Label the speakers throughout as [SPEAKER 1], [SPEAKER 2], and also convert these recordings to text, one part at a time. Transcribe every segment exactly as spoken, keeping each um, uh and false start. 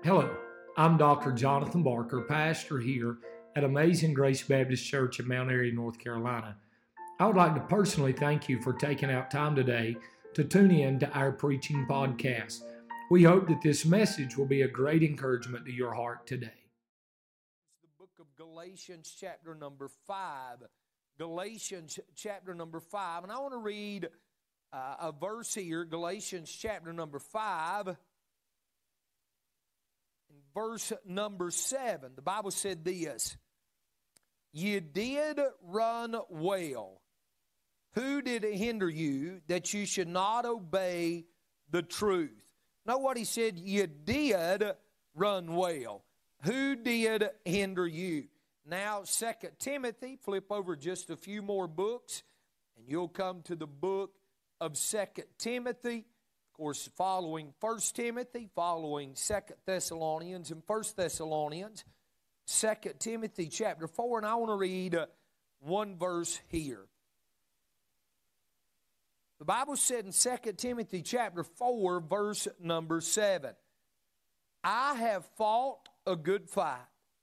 [SPEAKER 1] Hello, I'm Doctor Jonathan Barker, pastor here at Amazing Grace Baptist Church in Mount Airy, North Carolina. I would like to personally thank you for taking out time today to tune in to our preaching podcast. We hope that this message will be a great encouragement to your heart today.
[SPEAKER 2] The book of Galatians, chapter number five. Galatians, chapter number five. And I want to read uh, a verse here, Galatians, chapter number five. Verse number seven, the Bible said this: "You did run well. Who did hinder you that you should not obey the truth?" Know what he said? You did run well. Who did hinder you? Now, Second Timothy, flip over just a few more books, and you'll come to the book of Second Timothy. Of course, following First Timothy, following Second Thessalonians and First Thessalonians, Second Timothy chapter four, and I want to read uh, one verse here. The Bible said in Second Timothy chapter four, verse number seven, "I have fought a good fight.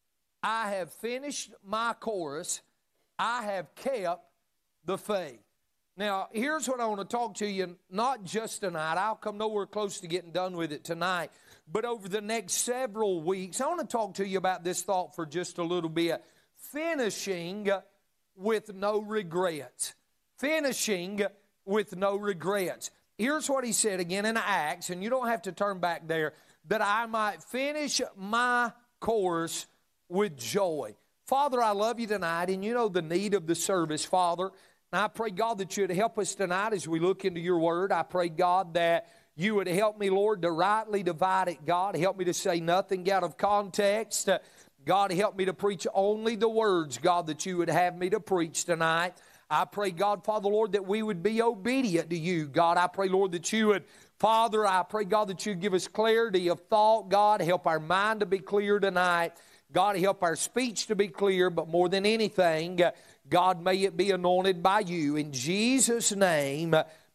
[SPEAKER 2] I have finished my course. I have kept the faith." Now, here's what I want to talk to you, not just tonight. I'll come nowhere close to getting done with it tonight. But over the next several weeks, I want to talk to you about this thought for just a little bit. Finishing with no regrets. Finishing with no regrets. Here's what he said again in Acts, and you don't have to turn back there, "that I might finish my course with joy." Father, I love you tonight, and you know the need of the service, Father. And I pray, God, that you would help us tonight as we look into your word. I pray, God, that you would help me, Lord, to rightly divide it, God. Help me to say nothing out of context. Uh, God, help me to preach only the words, God, that you would have me to preach tonight. I pray, God, Father, Lord, that we would be obedient to you, God. I pray, Lord, that you would, Father, I pray, God, that you give us clarity of thought, God. Help our mind to be clear tonight. God, help our speech to be clear, but more than anything, God, may it be anointed by you. In Jesus' name,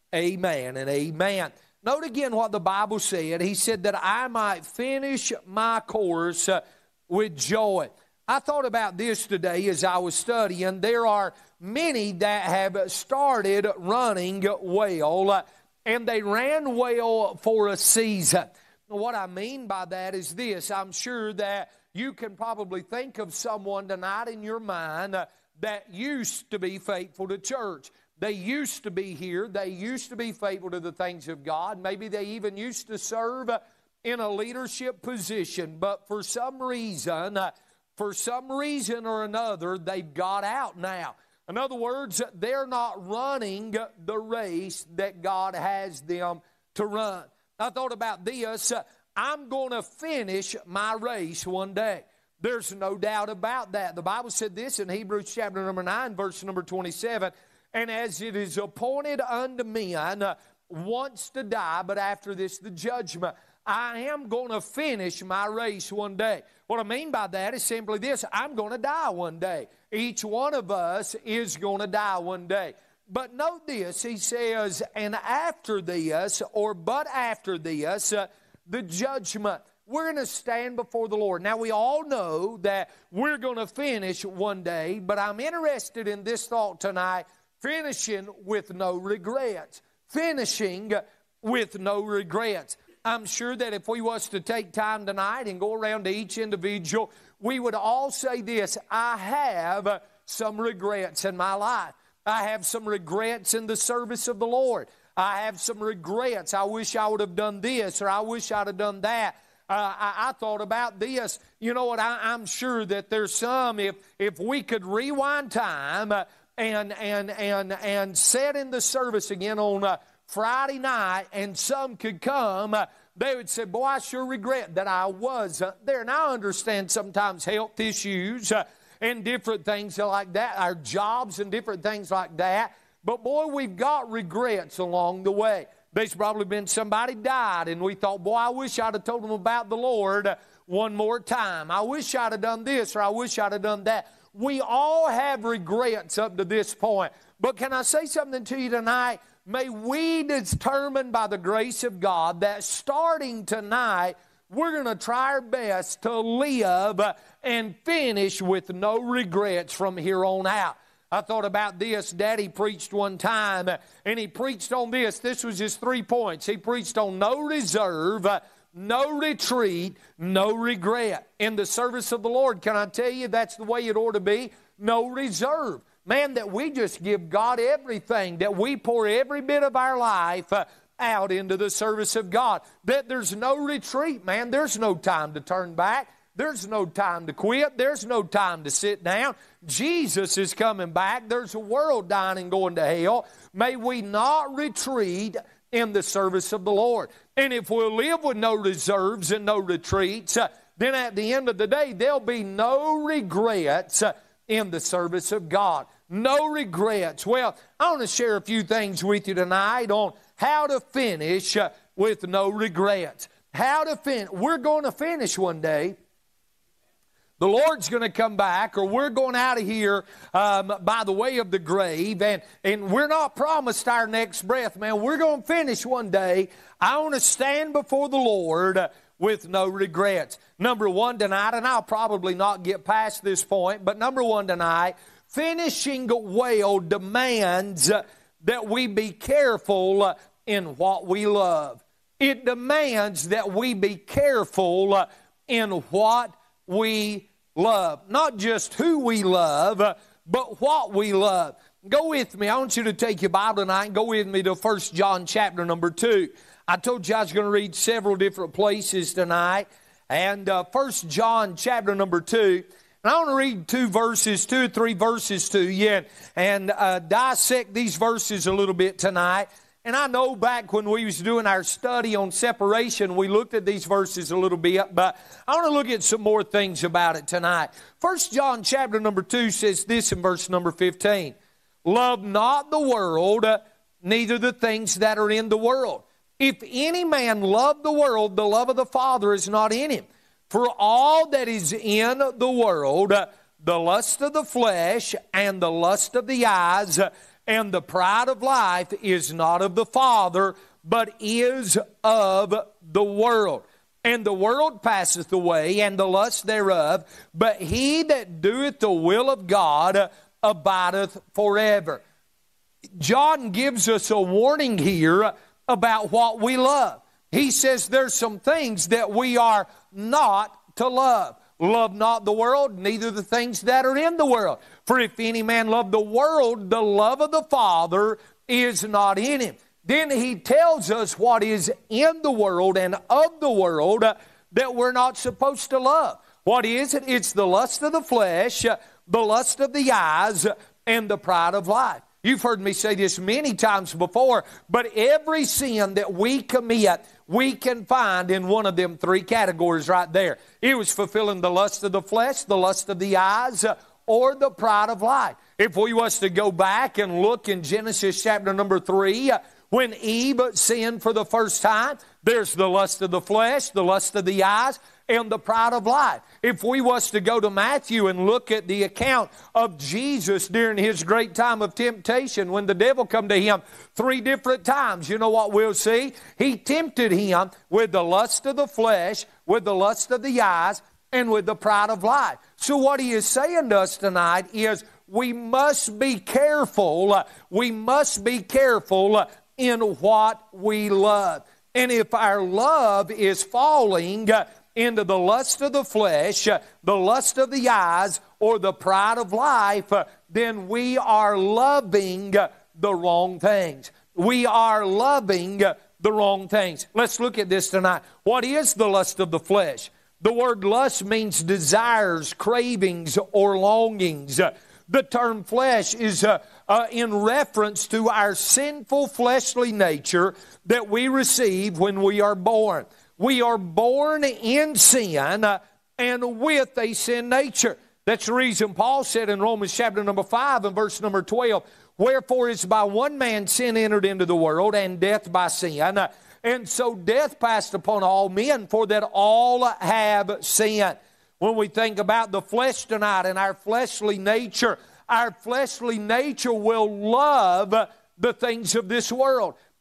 [SPEAKER 2] amen and amen. Note again what the Bible said. He said that I might finish my course with joy. I thought about this today as I was studying. There are many that have started running well, and they ran well for a season. What I mean by that is this. I'm sure that you can probably think of someone tonight in your mind uh, that used to be faithful to church. They used to be here. They used to be faithful to the things of God. Maybe they even used to serve uh, in a leadership position. But for some reason, uh, for some reason or another, they've got out now. In other words, they're not running the race that God has them to run. I thought about this. Uh, I'm going to finish my race one day. There's no doubt about that. The Bible said this in Hebrews chapter number nine, verse number twenty-seven. "And as it is appointed unto men uh, once to die, but after this the judgment. I am going to finish my race one day." What I mean by that is simply this. I'm going to die one day. Each one of us is going to die one day. But note this. He says, "And after this," or but after this, uh, the judgment. We're going to stand before the Lord. Now, we all know that we're going to finish one day, but I'm interested in this thought tonight, finishing with no regrets. Finishing with no regrets. I'm sure that if we was to take time tonight and go around to each individual, we would all say this: I have some regrets in my life. I have some regrets in the service of the Lord. I have some regrets. I wish I would have done this, or I wish I'd have done that. Uh, I, I thought about this. You know what? I, I'm sure that there's some, if if we could rewind time uh, and and and and set in the service again on uh, Friday night, and some could come, uh, they would say, "Boy, I sure regret that I was uh, there." And I understand sometimes health issues uh, and different things like that, our jobs and different things like that. But boy, we've got regrets along the way. There's probably been somebody died, and we thought, boy, I wish I'd have told them about the Lord one more time. I wish I'd have done this, or I wish I'd have done that. We all have regrets up to this point. But can I say something to you tonight? May we determine by the grace of God that starting tonight, we're going to try our best to live and finish with no regrets from here on out. I thought about this. Daddy preached one time, and he preached on this. This was his three points. He preached on no reserve, no retreat, no regret. In the service of the Lord, can I tell you, that's the way it ought to be? No reserve. Man, that we just give God everything, that we pour every bit of our life uh, out into the service of God. That there's no retreat, man. There's no time to turn back. There's no time to quit. There's no time to sit down. Jesus is coming back. There's a world dying and going to hell. May we not retreat in the service of the Lord. And if we'll live with no reserves and no retreats, uh, then at the end of the day, there'll be no regrets uh, in the service of God. No regrets. Well, I want to share a few things with you tonight on how to finish uh, with no regrets. How to finish. We're going to finish one day. The Lord's going to come back, or we're going out of here um, by the way of the grave, and, and we're not promised our next breath, man. We're going to finish one day. I want to stand before the Lord uh, with no regrets. Number one tonight, and I'll probably not get past this point, but number one tonight, finishing well demands uh, that we be careful uh, in what we love. It demands that we be careful uh, in what we love. Not just who we love, uh, but what we love. Go with me. I want you to take your Bible tonight and go with me to First John chapter number two. I told you I was going to read several different places tonight. And uh, First John chapter number two. And I want to read two verses, two or three verses to you, and, and uh, dissect these verses a little bit tonight. And I know back when we was doing our study on separation, we looked at these verses a little bit, but I want to look at some more things about it tonight. First John chapter number two says this in verse number fifteen. Love not the world, neither the things that are in the world. If any man love the world, the love of the Father is not in him. For all that is in the world, the lust of the flesh and the lust of the eyes and the pride of life is not of the Father, but is of the world. And the world passeth away, and the lust thereof, but he that doeth the will of God abideth forever. John gives us a warning here about what we love. He says there's some things that we are not to love. Love not the world, neither the things that are in the world. For if any man love the world, the love of the Father is not in him. Then he tells us what is in the world and of the world uh, that we're not supposed to love. What is it? It's the lust of the flesh, uh, the lust of the eyes, uh, and the pride of life. You've heard me say this many times before, but every sin that we commit, we can find in one of them three categories right there. It was fulfilling the lust of the flesh, the lust of the eyes, uh, or the pride of life. If we was to go back and look in Genesis chapter number three, uh, when Eve sinned for the first time, there's the lust of the flesh, the lust of the eyes, and the pride of life. If we was to go to Matthew and look at the account of Jesus during his great time of temptation, when the devil come to him three different times, you know what we'll see? He tempted him with the lust of the flesh, with the lust of the eyes, and with the pride of life. So what he is saying to us tonight is we must be careful, we must be careful in what we love. And if our love is falling into the lust of the flesh, the lust of the eyes, or the pride of life, then we are loving the wrong things. We are loving the wrong things. Let's look at this tonight. What is the lust of the flesh? The word lust means desires, cravings, or longings. The term flesh is uh, uh, in reference to our sinful fleshly nature that we receive when we are born. We are born in sin uh, and with a sin nature. That's the reason Paul said in Romans chapter number five and verse number twelve, wherefore is by one man sin entered into the world, and death by sin. Uh, and so death passed upon all men, for that all have sinned. When we think about the flesh tonight and our fleshly nature, our fleshly nature will love the things of this world.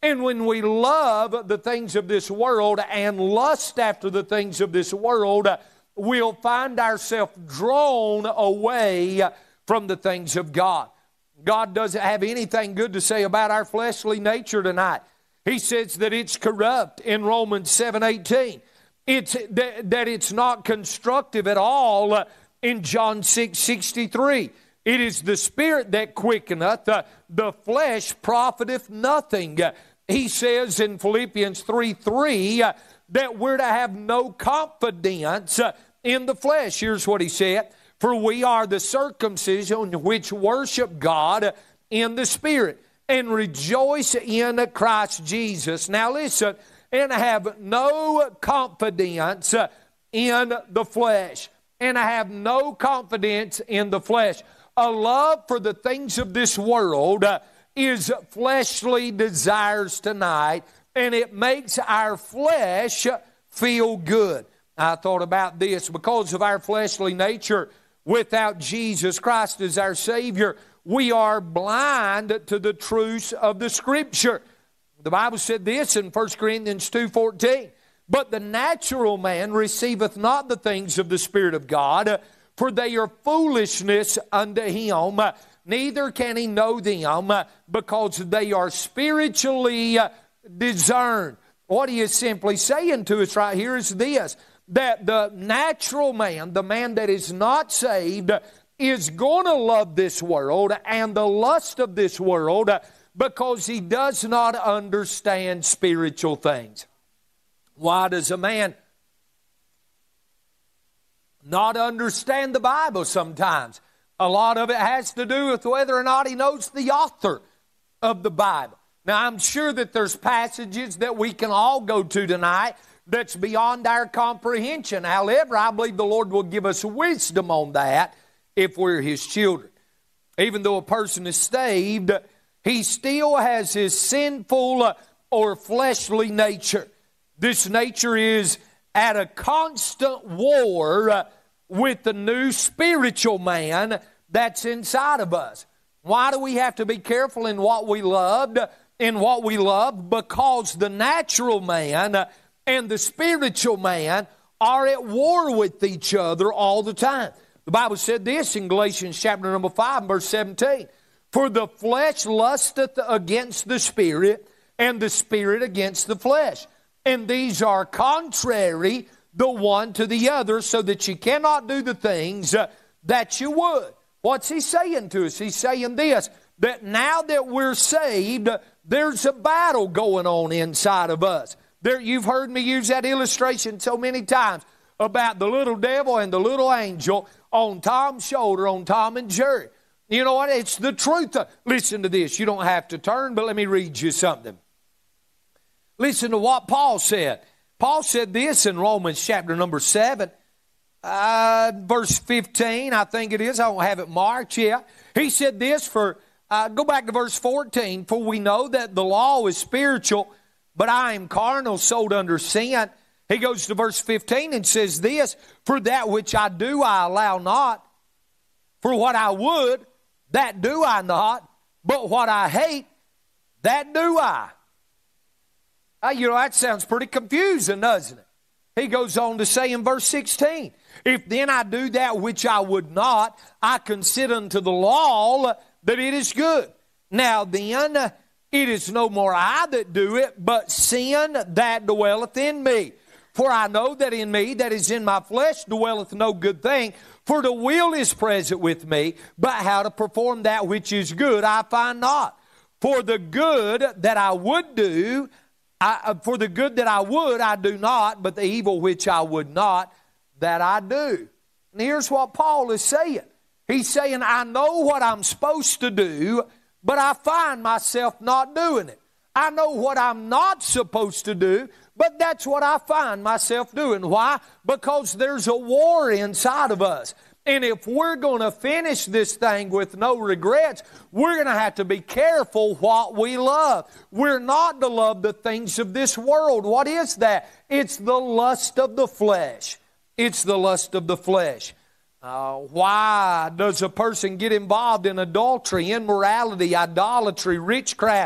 [SPEAKER 2] And when we love the things of this world and lust after the things of this world, we'll find ourselves drawn away from the things of God. God doesn't have anything good to say about our fleshly nature tonight. He says that it's corrupt in Romans seven eighteen. It's, that, that it's not constructive at all in John six sixty-three. It is the Spirit that quickeneth, the, the flesh profiteth nothing. He says in Philippians three three uh, that we're to have no confidence uh, in the flesh. Here's what he said. For we are the circumcision which worship God in the Spirit and rejoice in Christ Jesus. Now listen, and have no confidence uh, in the flesh. And I have no confidence in the flesh. A love for the things of this world uh, is fleshly desires tonight, and it makes our flesh feel good. I thought about this. Because of our fleshly nature, without Jesus Christ as our Savior, we are blind to the truths of the Scripture. The Bible said this in First Corinthians two fourteen, but the natural man receiveth not the things of the Spirit of God, for they are foolishness unto him, neither can he know them, because they are spiritually discerned. What he is simply saying to us right here is this, that the natural man, the man that is not saved, is going to love this world and the lust of this world because he does not understand spiritual things. Why does a man not understand the Bible sometimes? A lot of it has to do with whether or not he knows the author of the Bible. Now, I'm sure that there's passages that we can all go to tonight that's beyond our comprehension. However, I believe the Lord will give us wisdom on that if we're His children. Even though a person is saved, he still has his sinful or fleshly nature. This nature is at a constant war with the new spiritual man that's inside of us. Why do we have to be careful in what we loved, in what we love? Because the natural man and the spiritual man are at war with each other all the time. The Bible said this in Galatians chapter number five, verse seventeen. For the flesh lusteth against the Spirit, and the Spirit against the flesh. And these are contrary the one to the other, so that you cannot do the things uh, that you would. What's he saying to us? He's saying this, that now that we're saved, there's a battle going on inside of us. There, you've heard me use that illustration so many times about the little devil and the little angel on Tom's shoulder, on Tom and Jerry. You know what? It's the truth. Listen to this. You don't have to turn, but let me read you something. Listen to what Paul said. Paul said this in Romans chapter number seven, uh, verse fifteen, I think it is. I don't have it marked yet. He said this for, uh, go back to verse fourteen. For we know that the law is spiritual, but I am carnal, sold under sin. He goes to verse fifteen and says this, for that which I do I allow not. For what I would, that do I not. But what I hate, that do I. Uh, you know, that sounds pretty confusing, doesn't it? He goes on to say in verse sixteen, if then I do that which I would not, I consider unto the law that it is good. Now then, it is no more I that do it, but sin that dwelleth in me. For I know that in me, that is in my flesh, dwelleth no good thing. For the will is present with me, but how to perform that which is good I find not. For the good that I would do, I, for the good that I would, I do not, but the evil which I would not, that I do. And here's what Paul is saying. He's saying, I know what I'm supposed to do, but I find myself not doing it. I know what I'm not supposed to do, but that's what I find myself doing. Why? Because there's a war inside of us. And if we're going to finish this thing with no regrets, we're going to have to be careful what we love. We're not to love the things of this world. What is that? It's the lust of the flesh. It's the lust of the flesh. Uh, why does a person get involved in adultery, immorality, idolatry, witchcraft,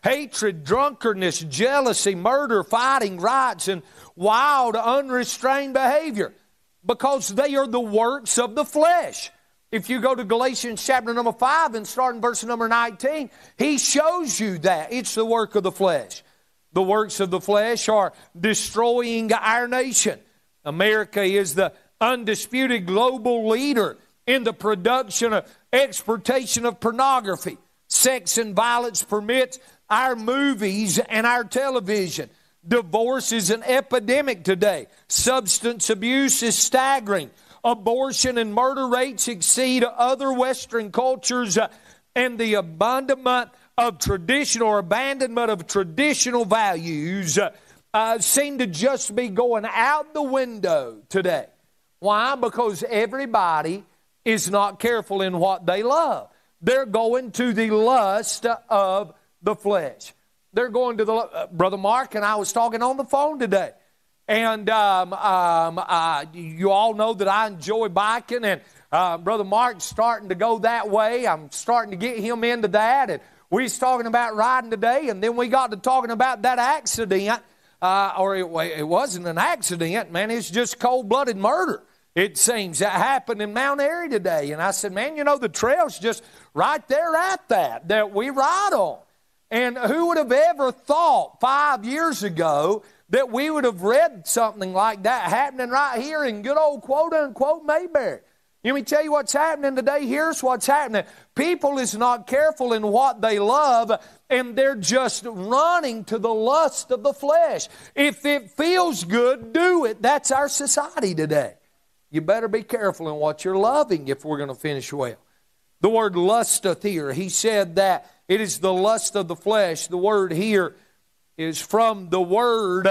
[SPEAKER 2] hatred, drunkenness, jealousy, murder, fighting, riots, and wild, unrestrained behavior, because they are the works of the flesh. If you go to Galatians chapter number five and start in verse number nineteen, he shows you that. It's the work of the flesh. The works of the flesh are destroying our nation. America is the undisputed global leader in the production of exportation of pornography. Sex and violence permits our movies and our television. Divorce is an epidemic today. Substance abuse is staggering. Abortion and murder rates exceed other Western cultures, uh, and the abandonment of traditional or abandonment of traditional values uh, uh, seem to just be going out the window today. Why? Because everybody is not careful in what they love. They're going to the lust of the flesh. They're going to the, uh, Brother Mark and I was talking on the phone today. And um, um, uh, you all know that I enjoy biking, and uh, Brother Mark's starting to go that way. I'm starting to get him into that. And we was talking about riding today, and then we got to talking about that accident, uh, or it, it wasn't an accident, man. It's just cold-blooded murder, it seems, that happened in Mount Airy today. And I said, man, you know, the trail's just right there at that, that we ride on. And who would have ever thought five years ago that we would have read something like that happening right here in good old quote-unquote Mayberry? Let me tell you what's happening today. Here's what's happening. People is not careful in what they love, and they're just running to the lust of the flesh. If it feels good, do it. That's our society today. You better be careful in what you're loving if we're going to finish well. The word lusteth here, he said that it is the lust of the flesh. The word here is from the word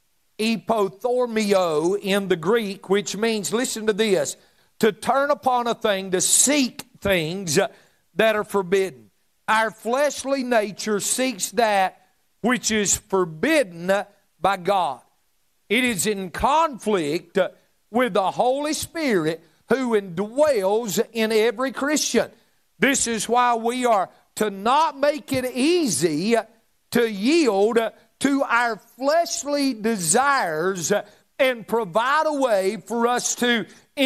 [SPEAKER 2] epithormio in the Greek, which means, listen to this, to turn upon a thing, to seek things that are forbidden. Our fleshly nature seeks that which is forbidden by God. It is in conflict with the Holy Spirit who indwells in every Christian. This is why we are to not make it easy to yield to our fleshly desires and provide a way for us to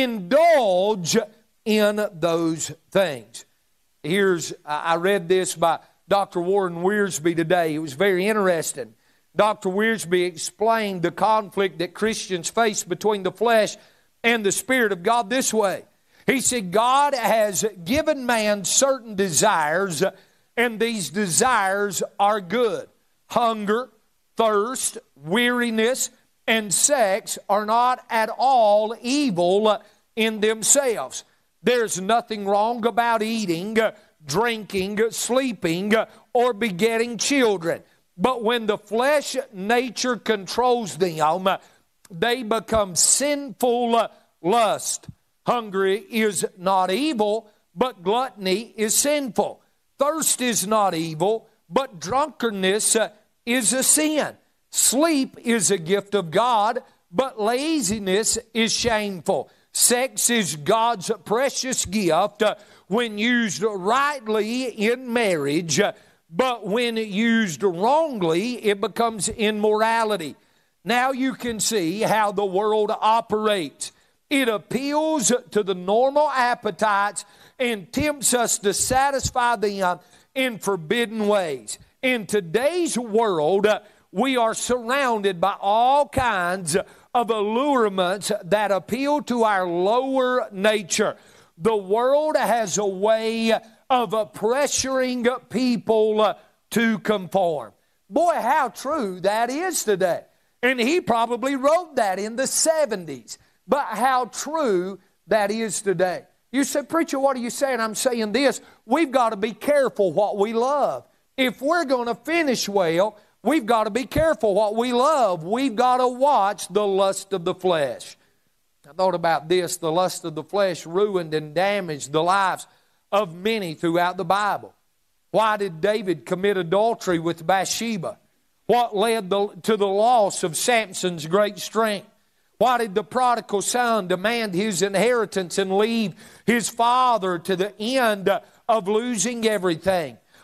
[SPEAKER 2] indulge in those things. Here's, I read this by Doctor Warren Wiersbe today. It was very interesting. Doctor Wiersbe explained the conflict that Christians face between the flesh and the Spirit of God this way. He said, God has given man certain desires, and these desires are good. Hunger, thirst, weariness, and sex are not at all evil in themselves. There's nothing wrong about eating, drinking, sleeping, or begetting children. But when the flesh nature controls them, they become sinful lust. Hunger is not evil, but gluttony is sinful. Thirst is not evil, but drunkenness is a sin. Sleep is a gift of God, but laziness is shameful. Sex is God's precious gift uh, when used rightly in marriage, uh, but when used wrongly, it becomes immorality. Now you can see how the world operates. It appeals to the normal appetites and tempts us to satisfy them in forbidden ways. In today's world, uh, we are surrounded by all kinds of allurements that appeal to our lower nature. The world has a way of uh, pressuring people uh, to conform. Boy, how true that is today. And he probably wrote that in the seventies. But how true that is today. You say, preacher, what are you saying? I'm saying this. We've got to be careful what we love. If we're going to finish well, we've got to be careful what we love. We've got to watch the lust of the flesh. I thought about this. The lust of the flesh ruined and damaged the lives of many throughout the Bible. Why did David commit adultery with Bathsheba? What led the, to the loss of Samson's great strength? Why did the prodigal son demand his inheritance and leave his father to the end of losing everything?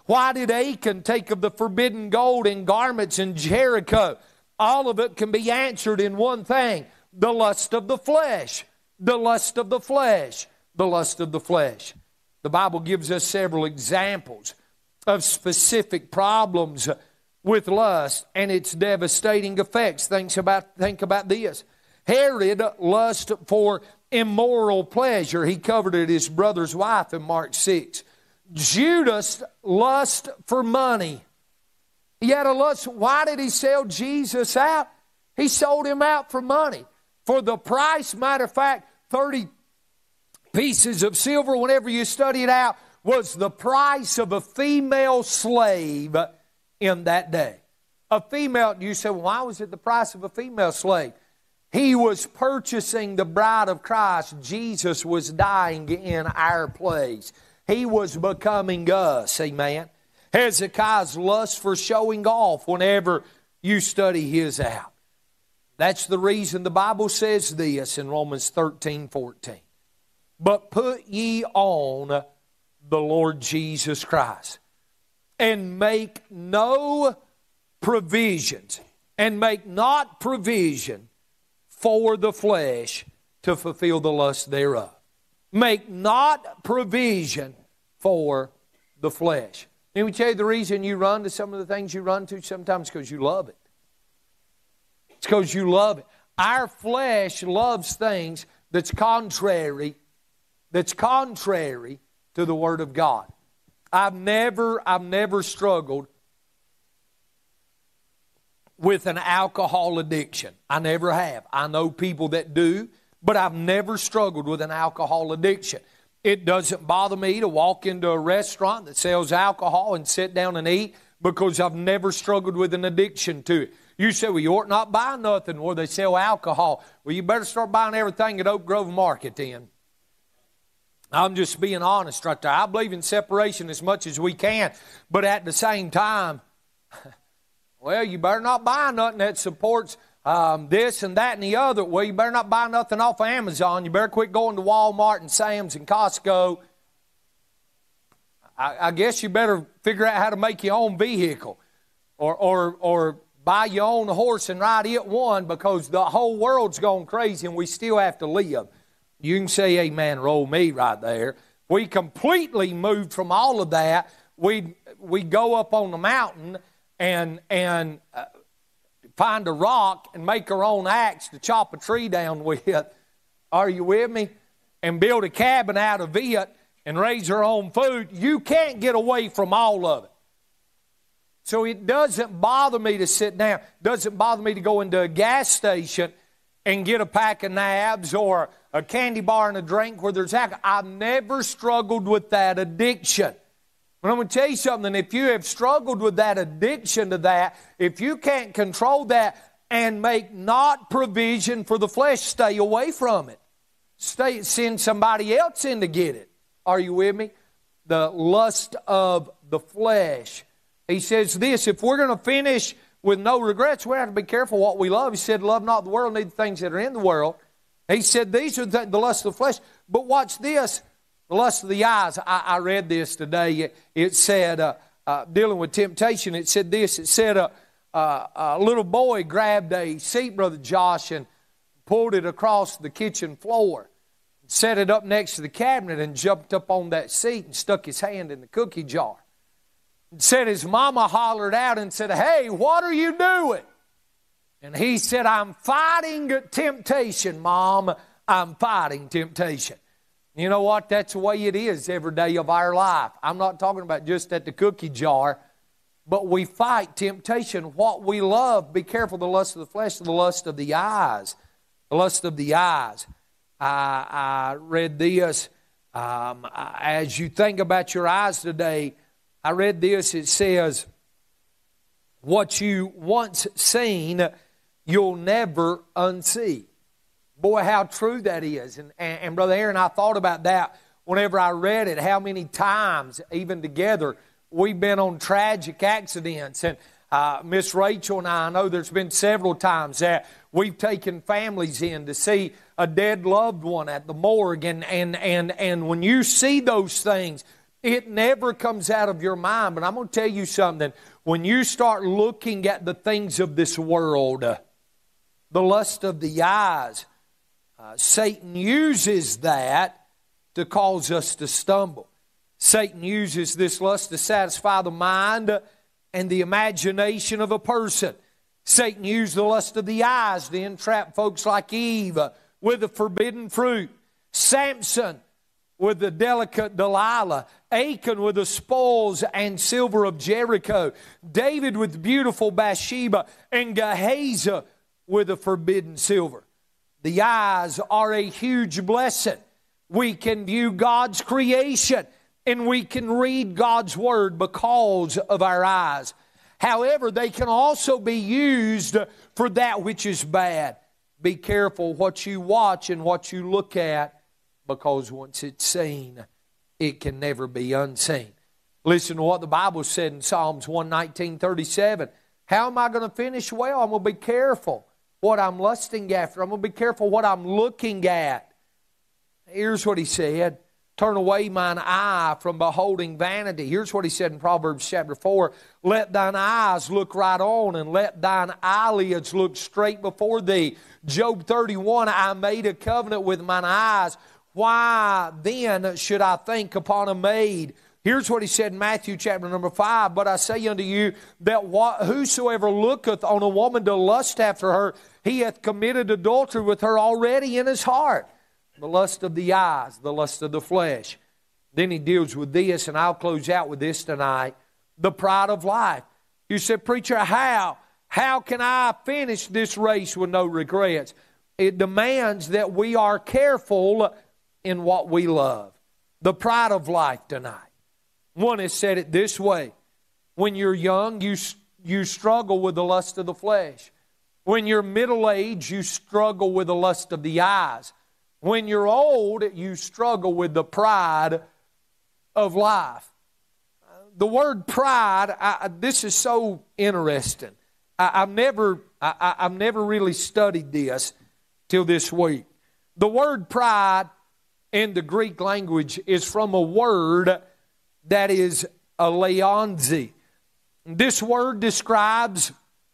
[SPEAKER 2] Why did Achan take of the forbidden gold and garments in Jericho? All of it can be answered in one thing: the lust of the flesh. The lust of the flesh. The lust of the flesh. The Bible gives us several examples of specific problems with lust and its devastating effects. Think about, think about this. Herod lust for immoral pleasure. He coveted his brother's wife in Mark six. Judas lust for money. He had a lust. Why did he sell Jesus out? He sold him out for money. For the price, matter of fact, thirty pieces of silver, whenever you study it out, was the price of a female slave in that day. A female, you say, well, why was it the price of a female slave? He was purchasing the bride of Christ. Jesus was dying in our place. He was becoming us, amen. Hezekiah's lust for showing off whenever you study his out. That's the reason the Bible says this in Romans thirteen fourteen. But put ye on the Lord Jesus Christ, and make no provisions, and make not provision for the flesh to fulfill the lust thereof. Make not provision for the flesh. Let me tell you the reason you run to some of the things you run to sometimes because you love it. It's because you love it. Our flesh loves things that's contrary, that's contrary to the Word of God. I've never, I've never struggled with an alcohol addiction. I never have. I know people that do, but I've never struggled with an alcohol addiction. It doesn't bother me to walk into a restaurant that sells alcohol and sit down and eat because I've never struggled with an addiction to it. You say, well, you ought not buy nothing where they sell alcohol. Well, you better start buying everything at Oak Grove Market then. I'm just being honest right there. I believe in separation as much as we can, but at the same time, well, you better not buy nothing that supports um, this and that and the other. Well, you better not buy nothing off of Amazon. You better quit going to Walmart and Sam's and Costco. I, I guess you better figure out how to make your own vehicle, or or or buy your own horse and ride it one, because the whole world's gone crazy and we still have to live. You can say amen, roll me right there. We completely moved from all of that. We we go up on the mountain and and uh, find a rock and make our own axe to chop a tree down with. Are you with me? And build a cabin out of it and raise our own food. You can't get away from all of it. So it doesn't bother me to sit down. It doesn't bother me to go into a gas station and get a pack of nabs or a candy bar and a drink where there's alcohol. I've never struggled with that addiction. But I'm going to tell you something. If you have struggled with that addiction to that, if you can't control that and make not provision for the flesh, stay away from it. Stay, send somebody else in to get it. Are you with me? The lust of the flesh. He says this, if we're going to finish with no regrets, we have to be careful what we love. He said, love not the world, need the things that are in the world. He said, these are the, the lust of the flesh. But watch this, the lust of the eyes. I, I read this today. It, it said, uh, uh, dealing with temptation, it said this. It said, uh, uh, a little boy grabbed a seat, Brother Josh, and pulled it across the kitchen floor, set it up next to the cabinet, and jumped up on that seat and stuck his hand in the cookie jar. Said his mama hollered out and said, hey, what are you doing? And he said, I'm fighting temptation, Mom. I'm fighting temptation. You know what? That's the way it is every day of our life. I'm not talking about just at the cookie jar, but we fight temptation. What we love, be careful, the lust of the flesh, the lust of the eyes. The lust of the eyes. I, I read this. Um, as you think about your eyes today, I read this, it says, what you once seen, you'll never unsee. Boy, how true that is. And, and, and Brother Aaron, I thought about that whenever I read it, how many times, even together, we've been on tragic accidents. And uh, Miss Rachel and I, I know there's been several times that we've taken families in to see a dead loved one at the morgue. And, and, and, and when you see those things, It never comes out of your mind. But I'm going to tell you something. When you start looking at the things of this world, uh, the lust of the eyes, uh, Satan uses that to cause us to stumble. Satan uses this lust to satisfy the mind and the imagination of a person. Satan used the lust of the eyes to entrap folks like Eve uh, with the forbidden fruit. Samson with the delicate Delilah. Achan with the spoils and silver of Jericho. David with beautiful Bathsheba. And Gehazi with the forbidden silver. The eyes are a huge blessing. We can view God's creation and we can read God's Word because of our eyes. However, they can also be used for that which is bad. Be careful what you watch and what you look at, because once it's seen, it can never be unseen. Listen to what the Bible said in Psalms one nineteen, thirty-seven. How am I going to finish well? I'm going to be careful what I'm lusting after. I'm going to be careful what I'm looking at. Here's what he said. Turn away mine eye from beholding vanity. Here's what he said in Proverbs chapter four. Let thine eyes look right on, and let thine eyelids look straight before thee. Job thirty-one, I made a covenant with mine eyes. Why then should I think upon a maid? Here's what he said in Matthew chapter number five. But I say unto you that whosoever looketh on a woman to lust after her, he hath committed adultery with her already in his heart. The lust of the eyes, the lust of the flesh. Then he deals with this, and I'll close out with this tonight. The pride of life. You said, preacher, how? How can I finish this race with no regrets? It demands that we are careful in what we love. The pride of life tonight. One has said it this way. When you're young, you, you struggle with the lust of the flesh. When you're middle-aged, you struggle with the lust of the eyes. When you're old, you struggle with the pride of life. The word pride, I, this is so interesting. I, I've never, I, I've never really studied this till this week. The word pride in the Greek language is from a word that is aleonzi. This word describes,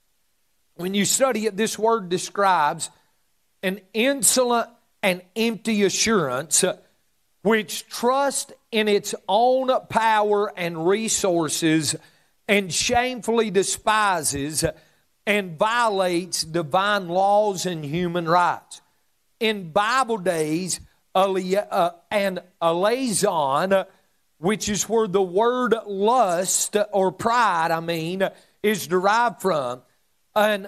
[SPEAKER 2] when you study it, this word describes an insolent and empty assurance which trusts in its own power and resources and shamefully despises and violates divine laws and human rights. In Bible days, an alazon, which is where the word lust or pride, I mean, is derived from, an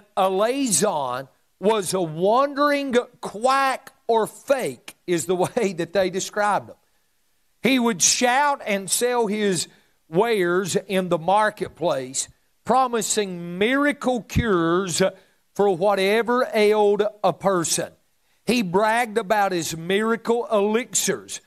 [SPEAKER 2] alazon was a wandering quack or fake, is the way that they described him. He would shout and sell his wares in the marketplace, promising miracle cures for whatever ailed a person. He bragged about his miracle elixirs.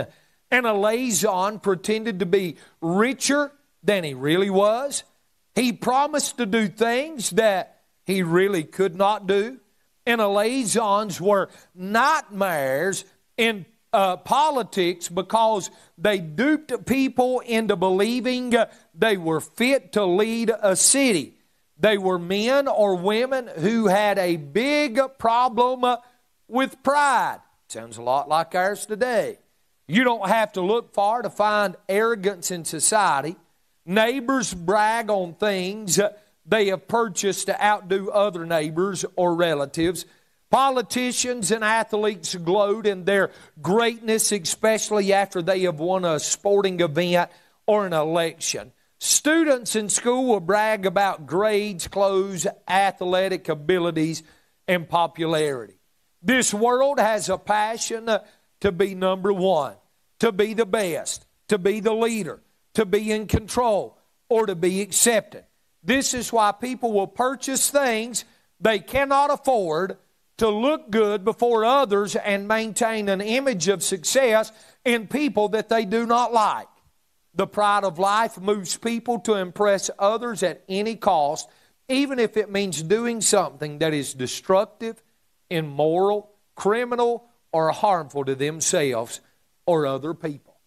[SPEAKER 2] And alazon pretended to be richer than he really was. He promised to do things that he really could not do. And alazons were nightmares in uh, politics because they duped people into believing they were fit to lead a city. They were men or women who had a big problem with pride. Sounds a lot like ours today. You don't have to look far to find arrogance in society. Neighbors brag on things they have purchased to outdo other neighbors or relatives. Politicians and athletes gloat in their greatness, especially after they have won a sporting event or an election. Students in school will brag about grades, clothes, athletic abilities, and popularity. This world has a passion to be number one, to be the best, to be the leader, to be in control, or to be accepted. This is why people will purchase things they cannot afford to look good before others and maintain an image of success in people that they do not like. The pride of life moves people to impress others at any cost, even if it means doing something that is destructive, immoral, criminal, or harmful to themselves or other people.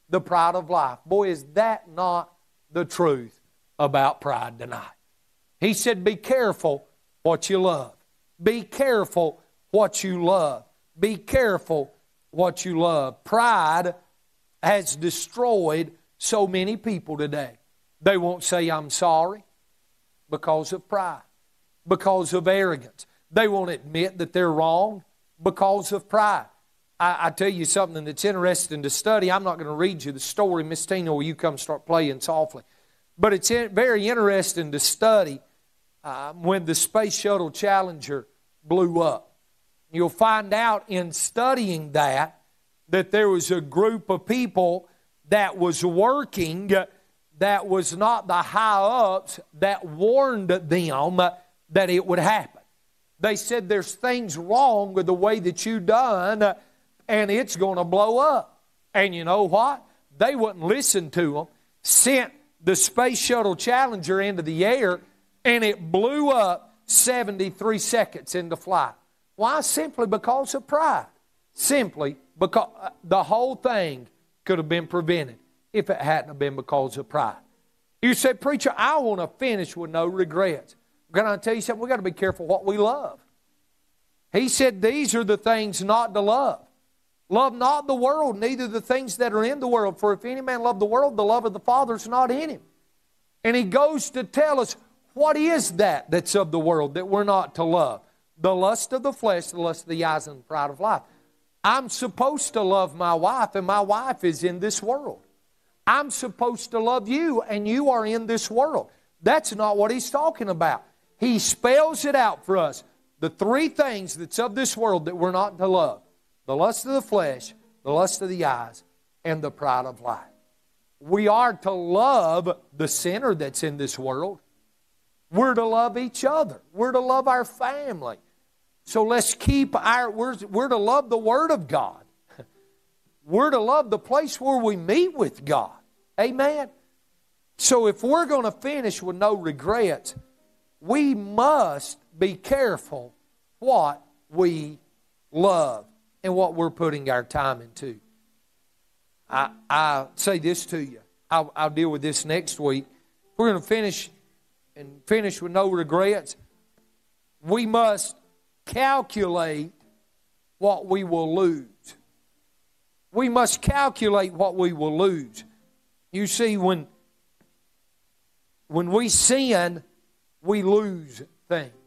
[SPEAKER 2] the pride of life. Boy, is that not the truth about pride tonight. He said, be careful what you love. Be careful what you love. Be careful what you love. Pride has destroyed so many people today. They won't say, I'm sorry, because of pride, because of arrogance. They won't admit that they're wrong because of pride. I, I tell you something that's interesting to study. I'm not going to read you the story. Miss Tina, will you come start playing softly? But it's in, very interesting to study uh, when the Space Shuttle Challenger blew up. You'll find out in studying that, that there was a group of people that was working that was not the high-ups that warned them that it would happen. They said there's things wrong with the way that you done, and it's going to blow up. And you know what? They wouldn't listen to them, sent the Space Shuttle Challenger into the air, and it blew up seventy-three seconds into flight. Why? Simply because of pride. Simply because the whole thing could have been prevented if it hadn't been because of pride. You say, preacher, I want to finish with no regrets. Can I tell you something? We've got to be careful what we love. He said these are the things not to love. Love not the world, neither the things that are in the world. For if any man love the world, the love of the Father is not in him. And he goes to tell us what is that that's of the world that we're not to love. The lust of the flesh, the lust of the eyes, and the pride of life. I'm supposed to love my wife, and my wife is in this world. I'm supposed to love you, and you are in this world. That's not what he's talking about. He spells it out for us. The three things that's of this world that we're not to love. The lust of the flesh, the lust of the eyes, and the pride of life. We are to love the sinner that's in this world. We're to love each other. We're to love our family. So let's keep our, we're, we're to love the Word of God. We're to love the place where we meet with God. Amen? So if we're going to finish with no regrets, we must be careful what we love and what we're putting our time into. I, I say this to you. I'll, I'll deal with this next week. We're going to finish and finish with no regrets. We must calculate what we will lose. We must calculate what we will lose. You see, when, when we sin, we lose things.